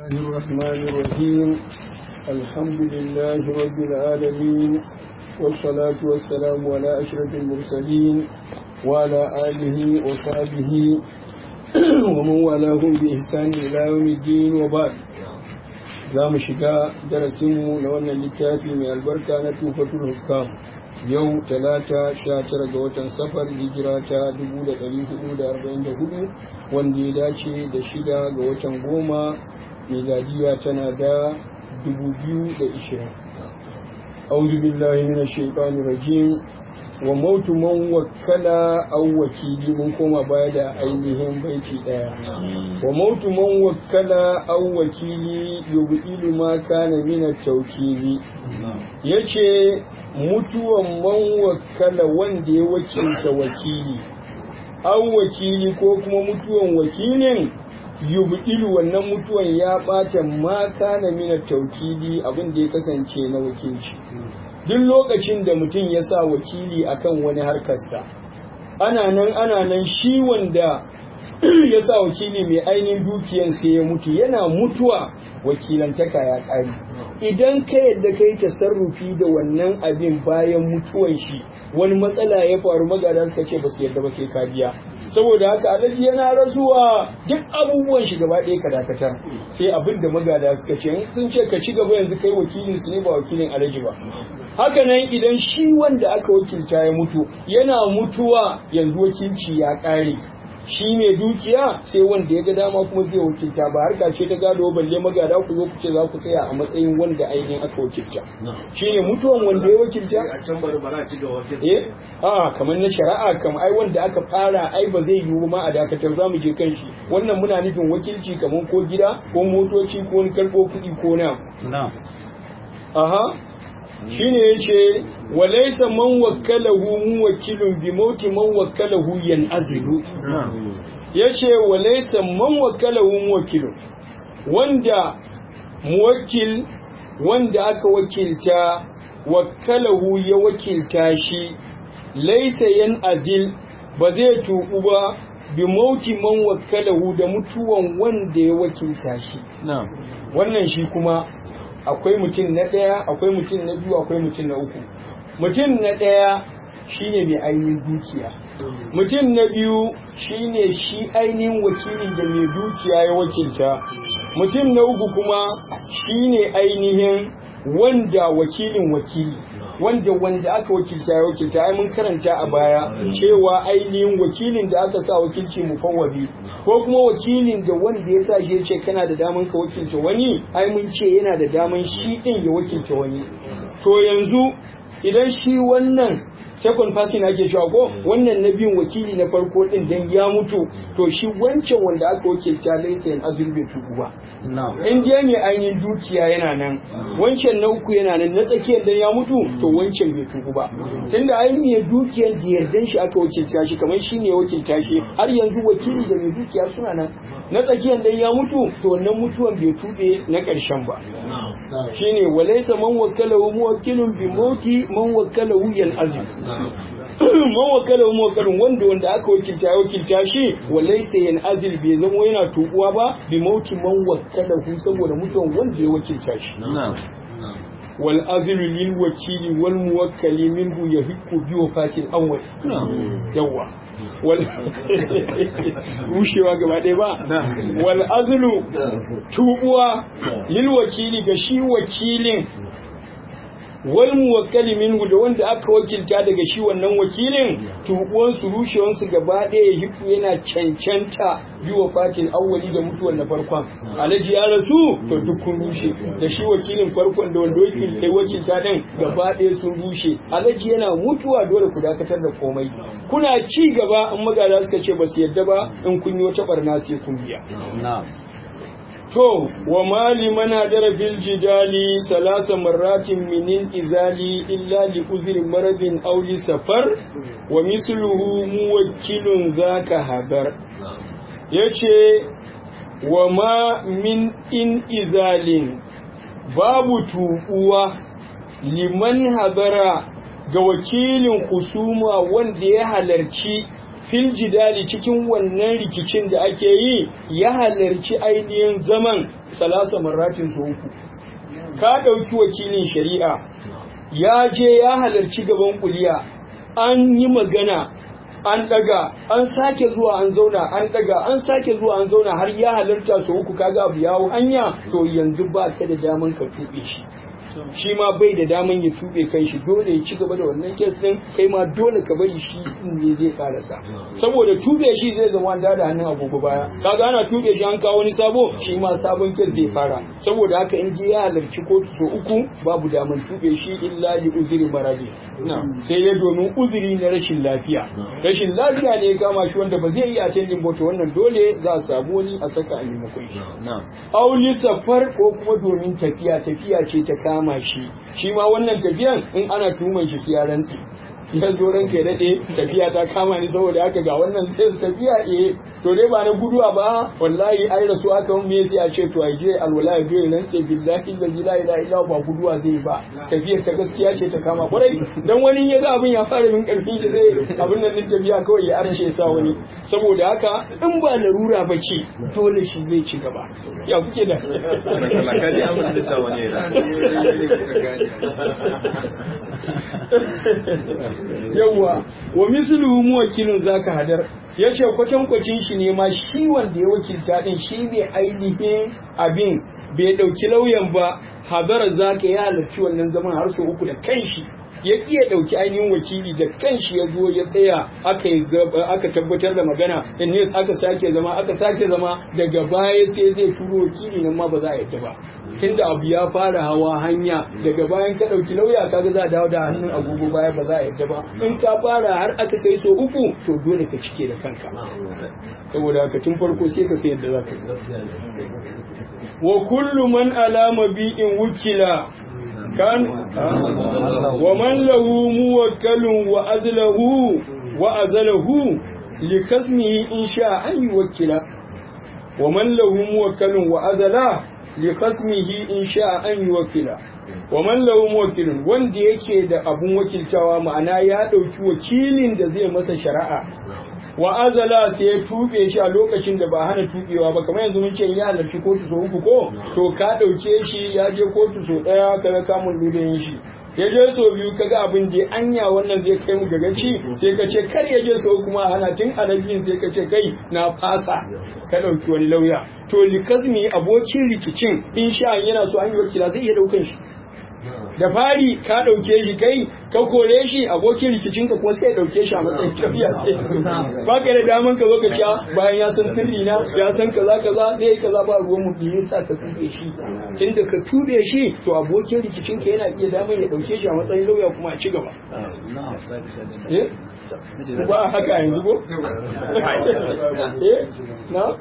الله الرحمن الرحيم الحمد لله رب العالمين والصلاة والسلام على أشرف المرسلين وعلى آله وصحبه ومن والاهم بإحسان إلى يوم الدين وبعد za mu shiga darasinmu na wannan littafi mai albarka na tufatul hukam yau talata 19 ga watan safar hijira ta 1444 wanda ya dace da 6 ga watan goma miladiya tana da 2020 auzu billahi minash shaitanir rajim wa mautu man wakkala aw wakili mun koma baya da ainihin baiti daya wa mautu man wakkala aw wakili yubilu ma kana min at-tawkili yace mutuwan man wakkala wanda ya wakilta wakili aw wakili ko kuma mutuwan wakilin yubilu wannan mutuwan ya bata ma kana min at-tawkili abin da ya kasance na wakilci duk lokacin da mutum ya sa wakili akan wani harkarsa ana nan shi wanda ya sa wakili mai ainihin dukiyarsa ya mutu yana mutuwa wakilantaka ya ƙari idan ka yadda ka yi tasarrufi da wannan abin bayan mutuwan shi wani matsala ya faru magada suka ce ba su yadda ba sai ka biya saboda haka alhaji yana rasuwa duk abubuwan shi gaba ɗaya ka dakatar sai abin da magada suka ce sun ce ka ci gaba yanzu kai wakilin su ne ba wakilin alhaji ba haka nan idan shi wanda aka wakilta ya mutu yana mutuwa yanzu wakilci ya ƙare shi ne dukiya sai wanda ya ga dama kuma zai wakilta ba harka ce ta gado balle magada ku zo ku ce za ku tsaya a matsayin wanda ainihin aka wakilta shi ne mutuwan wanda ya wakilta kamar na shari'a kamar ai wanda aka fara ai ba zai yiwu ma a dakatar za mu je kan shi wannan muna nufin wakilci kamar ko gida ko motoci ko wani karɓo kuɗi ko na shine yace walaysa man wakkalahu muwakkilun bi mauti man wakkalahu yan'azilu yace walaysa man wakkalahu muwakkilun wanda muwakkil wanda aka wakilta wakkalahu ya wakilta shi laysa yan'azil ba zai tuku ba bi mauti man wakkalahu da mutuwan wanda ya wakilta shi wannan shi kuma akwai mutum na ɗaya akwai mutum na biyu akwai mutum na uku mutum na ɗaya shine mai ainihin dukiya mutum na biyu shine shi ainihin wakilin da mai dukiya ya wakilta mutum na uku kuma shine ainihin wanda wakilin wakili wanda aka wakilta ya wakilta ai mun karanta a baya cewa ainihin wakilin da aka sa wakilci mufawwabi ko kuma wakilin da wanda ya sa shi ya ce kana da daman ka wakilta wani ai mun ce yana da daman shi din ya wakilta wani to yanzu idan shi wannan second person ake cewa ko wannan na biyun wakili na farko din dan ya mutu to shi wancan wanda aka wakilta laisa yan azul bai tuku ba in je ne ainihin dukiya yana nan wancan na uku yana nan na tsakiyar dan ya mutu to wancan bai tuku ba tunda ainihin dukiyar da yardan shi aka wakilta shi kamar shi ne wakilta shi har yanzu wakili da mai dukiya suna nan na tsakiyar dan ya mutu to wannan mutuwan bai tube na ƙarshen ba shine walaysa man wakkalahu muwakkilun bi mauti man wakkalahu yan'azil man wakkalahu muwakkilun wanda aka wakilta shi walaysa yan'azil bai zama yana tukuwa ba bi mauti man wakkalahu saboda mutuwan wanda ya wakilta shi wal azlu lil wakili wal muwakkali minhu yahiqu bi wafatil awwal yawa rushewa gaba ɗaya ba wal azlu tubuwa lil wakili ga shi wakilin wal muwakkali minhu da wanda aka wakilta daga shi wannan wakilin tubuwan su rushewan su gaba ɗaya hiku yana cancanta bi wafatil awwali da mutuwan na farkon alaji ya rasu to duk kun rushe da shi wakilin farkon da wanda wakilta din gaba ɗaya sun rushe alaji yana mutuwa dole ku dakatar da komai kuna ci gaba in magana suka ce ba su yadda ba in kun yi wata barna sai kun biya to wa mali mana dara fil jidali salasa marratin min izali illa li uzri maradin aw li safar wa misluhu muwakkilun zaka habar yace wa ma min in izalin babu tubuwa liman habara ga wakilin husuma wanda ya halarci fil jidali cikin wannan rikicin da ake yi ya halarci ainihin zaman salasa marratin su uku ka ɗauki wakilin shari'a ya je ya halarci gaban kuliya an yi magana an daga an sake zuwa an zauna an daga an sake zuwa an zauna har ya halarta su uku kaga abu yawo hanya to yanzu ba ka da daman ka tuɓe shi ma bai da daman ya tuɓe kai shi dole ya ci gaba da wannan kes din kai ma dole ka bari shi in ne zai karasa saboda tuɓe shi zai zama an da hannun agogo baya kaga ana tuɓe shi an kawo wani sabo shi ma sabon kes zai fara saboda haka in je ya halarci kotu so uku babu daman tuɓe shi illa li uzuri maradi sai dai domin uzuri na rashin lafiya ne ya kama shi wanda ba zai iya canjin bota wannan dole za a samu wani a saka a maimakon shi auli safar ko kuma domin tafiya ce ta kama shi ma wannan tafiyan in ana tuhuman shi su ya rantsi ya zo ranka ya daɗe tafiya ta kama ni saboda haka ga wannan sai su tafiya to dai ba na guduwa ba wallahi ai rasu aka mun me sai a ce to ai je alwala ya je nan sai billahi la ilaha illa ba guduwa zai ba tafiyar ta gaskiya ce ta kama kwarai dan wani ya ga abin ya fara min karfin shi zai abin nan din tafiya kawai ya arce sa wani saboda haka in ba larura ba ce dole shi zai ci gaba ya kuke da kadi an musu da wani yawwa wa misluhu muwakkilun zaka hadar yace kwatankwacin shi ne ma shi wanda ya wakilta din shi ne ainihin abin bai dauki lauyan ba hadara zaka ya halarci wannan zaman har so uku da kanshi ya iya dauki ainihin wakili da kanshi ya zo ya tsaya aka tabbatar da magana in ne aka sake zama daga baya sai zai turo wakili nan ma ba za a yadda ba tunda abu ya fara hawa hanya daga bayan ka dauki lauya kaga za a dawo da hannun agogo baya ba za a yadda ba in ka fara har aka kai so uku to dole ka cike da kanka saboda haka tun farko sai ka sai yadda za ka wa kullu man alama bi'in wukila kan wa man lahu muwakkalun wa azalahu li khasmihi in sha an yuwakkila wa man lahu muwakkalun wa azala li khasmihi in sha an yuwakkila wa man lahu muwakkilun wanda yake da abun wakiltawa ma'ana ya dauki wakilin da zai masa shari'a wa azala sai ya tube shi a lokacin da ba hana tubewa ba kamar yanzu mun ce ya halarci kotu so uku ko to ka dauke shi ya je kotu so daya kaga kamun ludayin shi ya je so biyu kaga abin da anya wannan zai kai mu gagaci sai ka ce kar ya je so kuma hana tun anabin sai ka ce kai na fasa ka dauki wani lauya to likazmi abokin rikicin insha yana so an yi wakila zai iya daukan shi da fari ka dauke shi kai ka kore shi abokin rikicin ka kuma sai dauke shi a matsayin tafiya ba ka da daman ka zo ka ci bayan ya san sirri na ya san kaza zai kaza ba ruwan mu biyu sa ka tube shi tunda ka tube shi to abokin rikicin ka yana iya daman ya dauke shi a matsayin lauya kuma a ci gaba ba haka yanzu ko na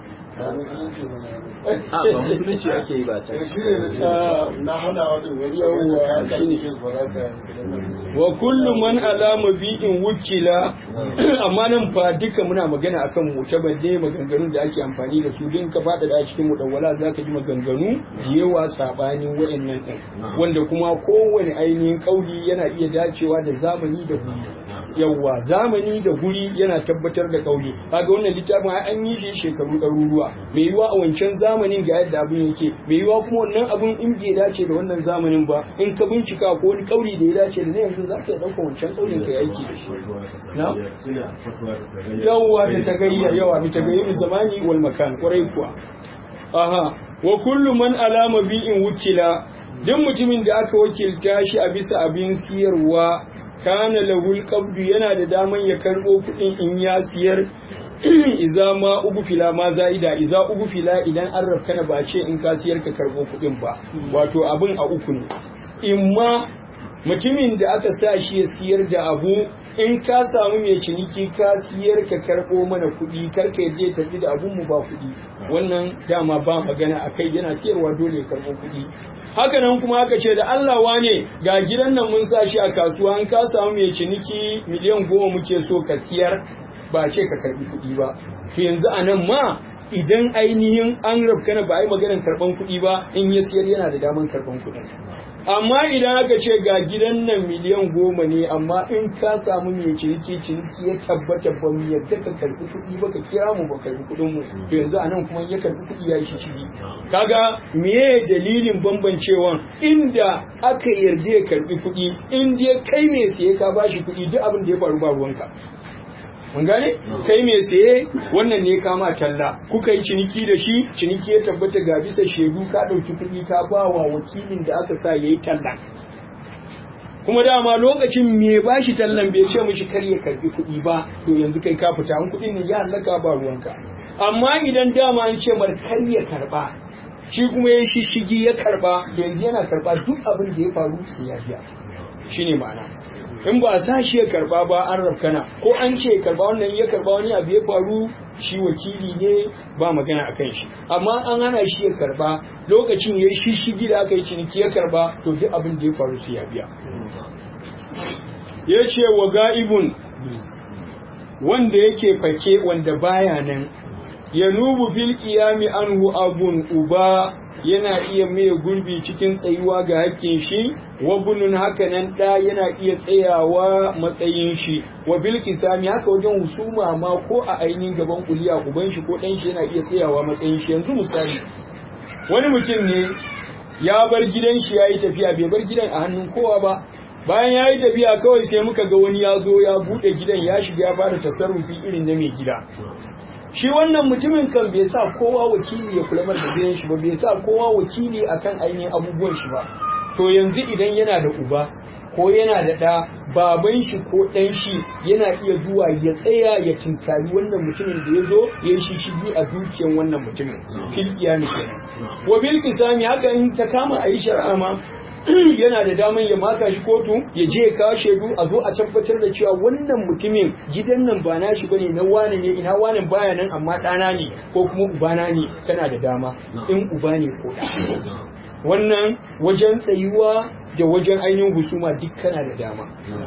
ba musulunci ake yi ba can na hana wani wa kullu man alama bi'in wukila amma nan fa duka muna magana akan mutaballe maganganun da ake amfani da su din ka fada da cikin mudawwala zaka ji maganganu yawa sabanin wayannan din wanda kuma kowane ainihin kauli yana iya dacewa da zamani da guri yawa zamani da guri yana tabbatar da kauli kaga wannan littafin an yi shi shekaru ɗaruruwa mai yiwa a wancan zamanin ga yadda abin yake mai yiwa kuma wannan abin in bai dace da wannan zamanin ba in ka bincika ko wani kauli da ya dace da na yanzu za ka ɗauka wancan kaulin ka yi aiki da shi na yawa ta tagayyar yawa ta tagayyar zamani wal makan kwarai kuwa aha wa kullu man alama bi'in wukila duk mutumin da aka wakilta shi a bisa abin siyarwa kana lahul qabdu yana da daman ya karbo kudin in ya siyar iza ma ugufila ma za'ida iza ugufila idan an rafkana ba ce in ka siyar ka karbo kudin ba wato abin a uku ne imma mutumin da aka sa shi ya siyar da abu in ka samu mai ciniki ka siyar ka karbo mana kudi karka yaje tafi da abun mu ba kudi wannan dama ba magana akai yana siyarwa dole ya karbo kudi haka nan kuma aka ce da Allah wane ga gidan nan mun sa shi a kasuwa an ka samu mai ciniki miliyan 10 muke so ka siyar ba a ce ka karbi kuɗi ba to yanzu a nan ma idan ainihin an rabkana ba a yi maganar karban kuɗi ba in ya siyar yana da daman karban kuɗin amma idan aka ce ga gidan nan miliyan 10 ne amma in ka samu mai ciniki ya tabbata ba mu yadda ka karbi kuɗi ba ka kira mu ba karbi kuɗin mu to yanzu anan kuma ya karbi kuɗi ya shi ciki kaga meye dalilin bambancewan inda aka yarda ya karbi kuɗi in dai kai mai siye ka bashi kuɗi duk abin da ya faru ba ruwanka mun gane kai mai saye wannan ne kama talla kuka yi ciniki da shi ciniki ya tabbata ga bisa shaidu ka dauki kuɗi ka ba wa wakilin da aka sa yayi talla kuma dama lokacin me ba shi tallan bai ce mishi kar ya karbi kuɗi ba to yanzu kai ka fita an kuɗin ne ya halaka ba ruwanka amma idan dama an ce mar kar ya karba shi kuma ya shishigi ya karba yanzu yana karba duk abin da ya faru sai ya biya shine ma'ana in ba a sa shi ya karba ba an rafkana ko an ce ya karba wannan ya karba wani abu ya faru shi wakili ne ba magana a kan shi amma an hana shi ya karba lokacin ya shishigi da aka yi ciniki ya karba to duk abin da ya faru sai ya biya ya ce wa ga'ibun wanda yake fake wanda baya nan ya nubu fil qiyami anhu abun uba yana iya mai gurbi cikin tsayuwa ga hakkin shi wa bunun haka nan da yana iya tsayawa matsayin shi wa bil qisami haka wajen husuma ma ko a ainihin gaban kuliya uban shi ko dan shi yana iya tsayawa matsayin shi yanzu misali wani mutum ne ya bar gidan shi yayi tafiya bai bar gidan a hannun kowa ba bayan yayi tafiya kawai sai muka ga wani ya zo ya bude gidan ya shiga ya fara tasarrufi irin na mai gida shi wannan mutumin kan bai sa kowa wakili ya kula da gidan shi ba bai sa kowa wakili akan ainihin abubuwan shi ba to yanzu idan yana da uba ko yana da ɗa baban shi ko ɗan shi yana iya zuwa ya tsaya ya tinkari wannan mutumin da ya zo ya yi shishigi a dukiyan wannan mutumin fil qiyam kenan wa bil qisami haka in ta kama a yi shari'a ma yana da daman ya maka shi kotu ya je ya kawo shaidu a zo a tabbatar da cewa wannan mutumin gidan nan ba nashi bane na wane ne ina wane baya nan amma ɗana ne ko kuma ubana ne kana da dama in uba ne ko ɗa wannan wajen tsayuwa da wajen ainihin husuma duk kana da dama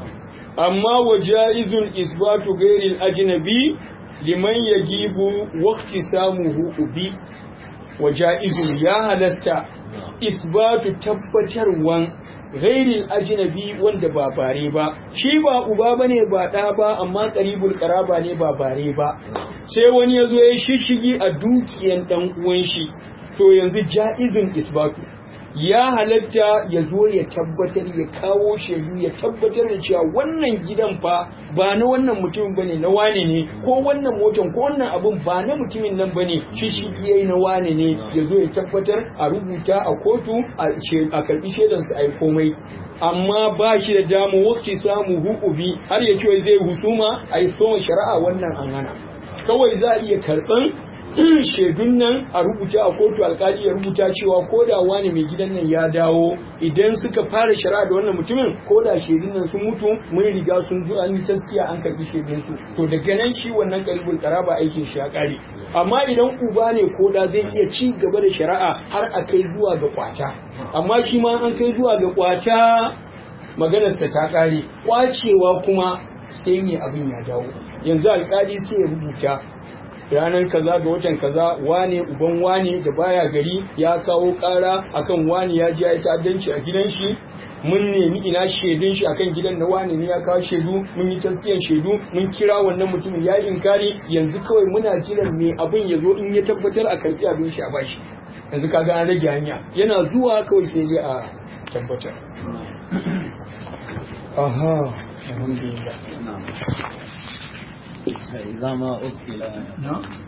amma wa jaizun isbatu ghairil ajnabi liman yajibu waqti samuhu ubi wa jaizun ya halasta isbatu tabbatarwan ghairil ajnabi wanda ba bare ba shi ba uba bane ba da ba amma qaribul qaraba ne ba bare ba sai wani yazo ya shishigi a dukiyan dan uwan shi to yanzu jaizun isbatu ya halatta ya zo ya tabbatar ya kawo shaidu ya tabbatar da cewa wannan gidan fa ba na wannan mutumin bane na wane ne ko wannan motan ko wannan abun ba na mutumin nan bane shi yayi na wane ne ya zo ya tabbatar a rubuta a kotu a karbi shaidan su ai komai amma ba shi da damu wakti samu hukubi har ya ce zai husuma ai soma shari'a wannan an hana kawai za a iya karban shaidun nan a rubuta a kotu alkali ya rubuta cewa ko da wani mai gidan nan ya dawo idan suka fara shari'a da wannan mutumin ko da shaidun nan sun mutu mun riga sun zo an yi taskiya an karbi shaidun su to daga nan shi wannan karibul karaba aikin shi ya kare amma idan uba ne ko da zai iya ci gaba da shari'a har a kai zuwa ga kwata amma shi ma an kai zuwa ga kwata maganarsa ta kare kwacewa kuma sai mai abin ya dawo yanzu alkali sai ya rubuta ranar kaza ga watan kaza wane uban wane da baya gari ya kawo kara akan wane ya ji ya yi ta'addanci a gidan shi mun nemi ina shaidun shi akan gidan na wane ne ya kawo shaidu mun yi tafiyar shaidu mun kira wannan mutumin ya inkari yanzu kawai muna jiran me abin ya zo in ya tabbatar a karbi abin shi a bashi yanzu kaga an rage hanya yana zuwa kawai sai dai a tabbatar aha alhamdulillah إذا ما أبقي